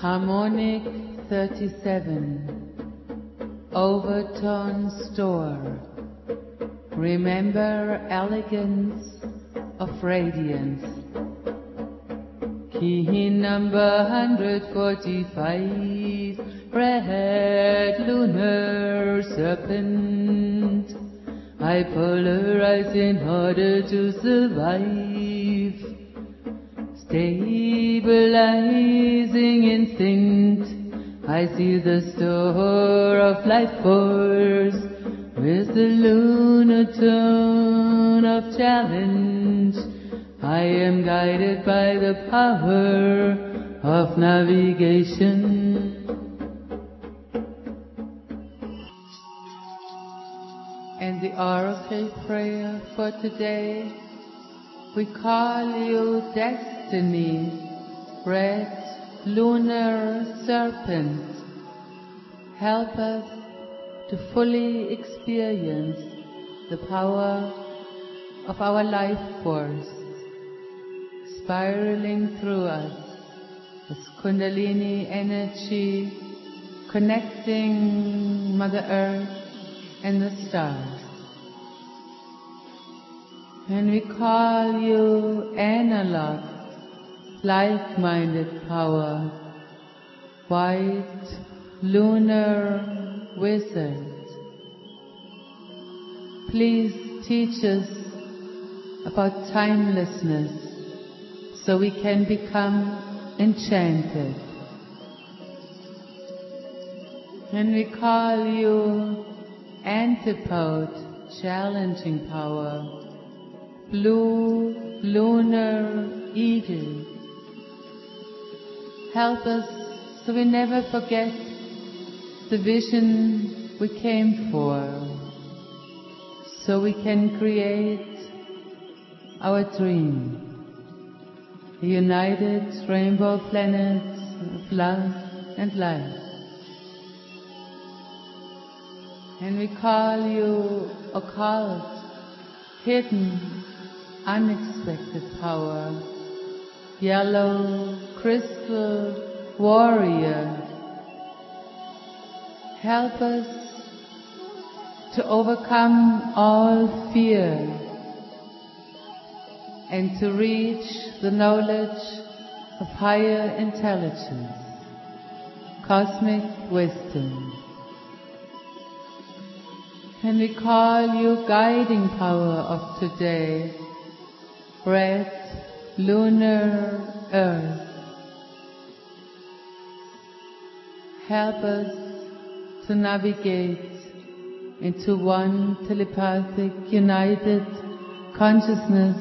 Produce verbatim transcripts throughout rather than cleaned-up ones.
Harmonic thirty-seven, Overtone Store. Remember elegance of radiance. Key number one hundred forty-five, Red Lunar Serpent. I polarize in order to survive. Stabilizing instinct, I see the store of life force with the lunar tone of challenge. I am guided by the power of navigation. And the oracle prayer for today, we call you Destiny, Red Lunar Serpent. Help us to fully experience the power of our life force, spiraling through us as Kundalini energy, connecting Mother Earth and the stars. And we call you analog, like-minded power, white lunar wizard. Please teach us about timelessness so we can become enchanted. And we call you antipode, challenging power, blue lunar eagle. Help us so we never forget the vision we came for, so we can create our dream, a united rainbow planet of love and light. And we call you occult, hidden, unexpected power, yellow crystal warrior. Help us to overcome all fear and to reach the knowledge of higher intelligence, cosmic wisdom. And we call you guiding power of today, Red Lunar Earth. Help us to navigate into one telepathic, united consciousness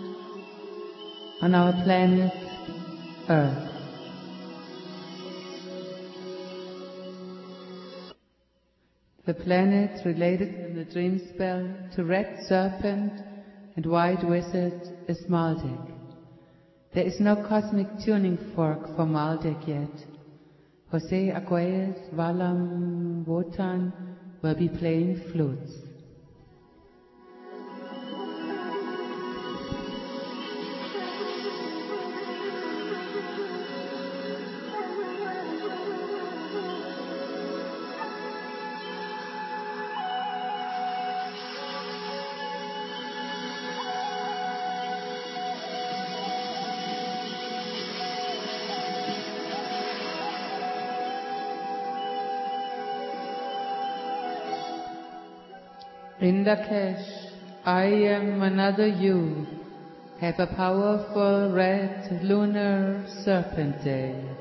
on our planet Earth. The planet related in the dream spell to Red Serpent and White Wizard is Maldek. There is no cosmic tuning fork for Maldek yet. Jose Arguelles, Valam, Wotan will be playing flutes. In Rakesh, I am another you, have a powerful red lunar serpent day.